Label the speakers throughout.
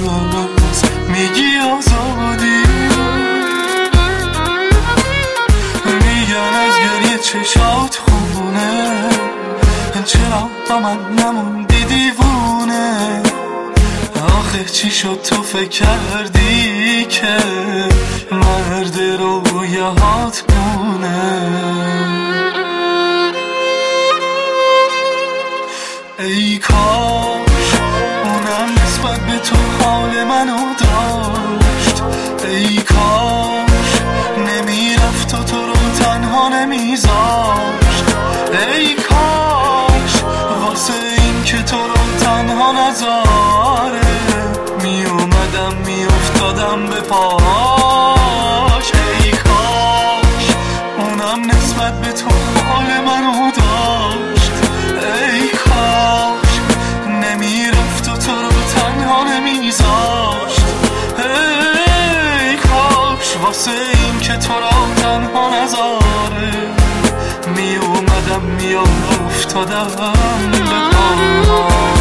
Speaker 1: میگی آزادی، میگن از گریه چشات خونه، چرا با من نموندی دیوونه؟ آخه چی شد تو فکر کردی که مرد رویاهات مونه؟ ای کاش اونم نسبت به تو حال منو داشت، ای کاش نمیرفت و تو رو تنها نمیذاشت، ای کاش واسه این که تو رو تنها نذاره میومدم میافتادم به پاش. ای کاش اونم نسبت به تو حال منو داشت، ای کاش نمیرفت و تو رو تنها نمیذاشت، ای کاش واسه این که تو رو تنها نذاره میومدم میافتادم به پاش.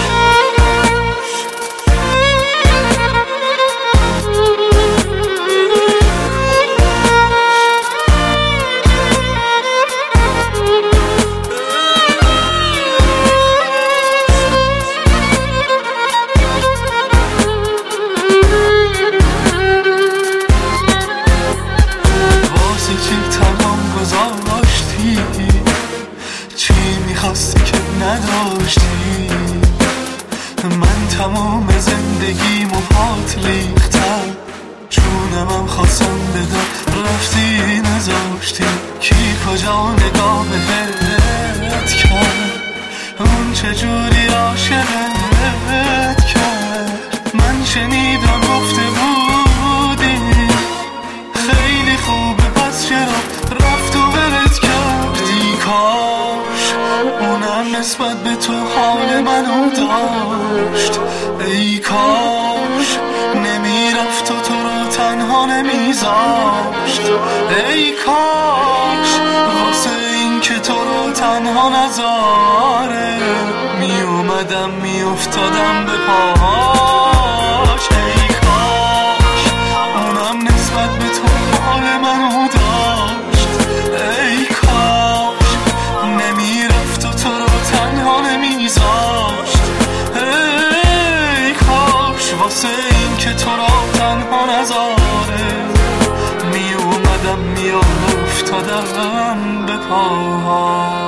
Speaker 1: چی میخواستی که نداشتی؟ من تمام زندگیم و پات ریختم، جونمم خواستم بدم رفتی نذاشتی. کی کجا نگاه بهت کرد؟ اون چجوری عاشقت کرد؟ من شنیدم گفته بودی خیلی خوبه پس چرا رفت و ولت کرد؟ ای کاش اونم نسبت به تو حال منو داشت، ای کاش نمیرفت و تو رو تنها نمیذاشت، ای کاش واسه این که تو رو تنها نذاره میومدم میافتادم به پاش. ای کاش اونم نسبت به تو حال منو داشت، ای کاش نمیرفت و تو رو تنها نمیذاشت، ای کاش واسه این که تو رو تنها نذاره میومدم میافتادم به پاش.